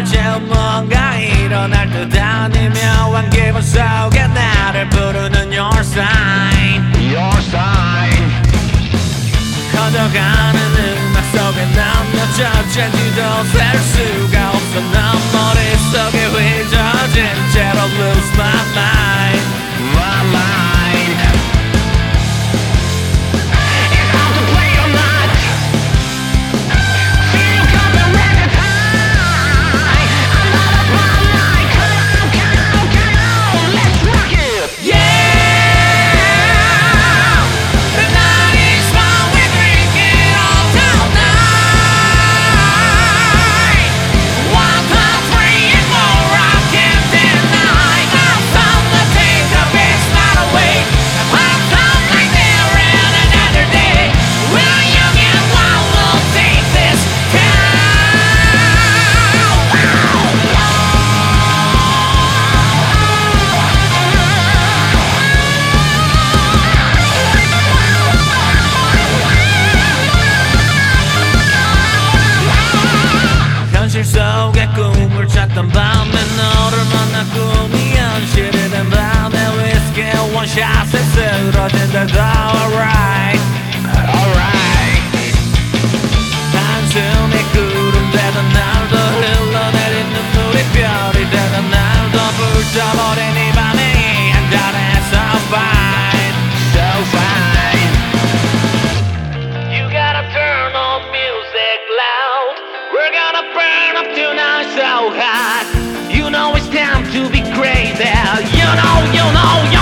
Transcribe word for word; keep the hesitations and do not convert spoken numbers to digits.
이제 뭔가 일어날 듯 아니며 안개만 속에 나를 부르는 your sign Your sign. 커져가는 음악 속에 남겨졌는지도 셀 수가 없어 난 머릿속에 휘저진 채로 lose my mind My mind. It's hard to play or not. Feel coming every time. I'm not a problem like come on, come on, come on, let's rock it. Yeah The night is long we're drinking all down night One, two, three and four I can't deny I'm on the take of it's not away I'm some like there in another day We're young and wild we'll take this 현실 속의 꿈을 찾던 밤에 너를 만나 꿈이 현실이 된 밤에 위스키에 원샷에 쓰러진데도 alright Alright. 단숨에 구름 되던 날도 흘러내린 눈물이 별이 되던 날도 불타버린 이 밤에 한잔해 so fine So fine. You gotta turn on music loud We're gonna burn up tonight so hot You know it's time to be crazy You know, you know, you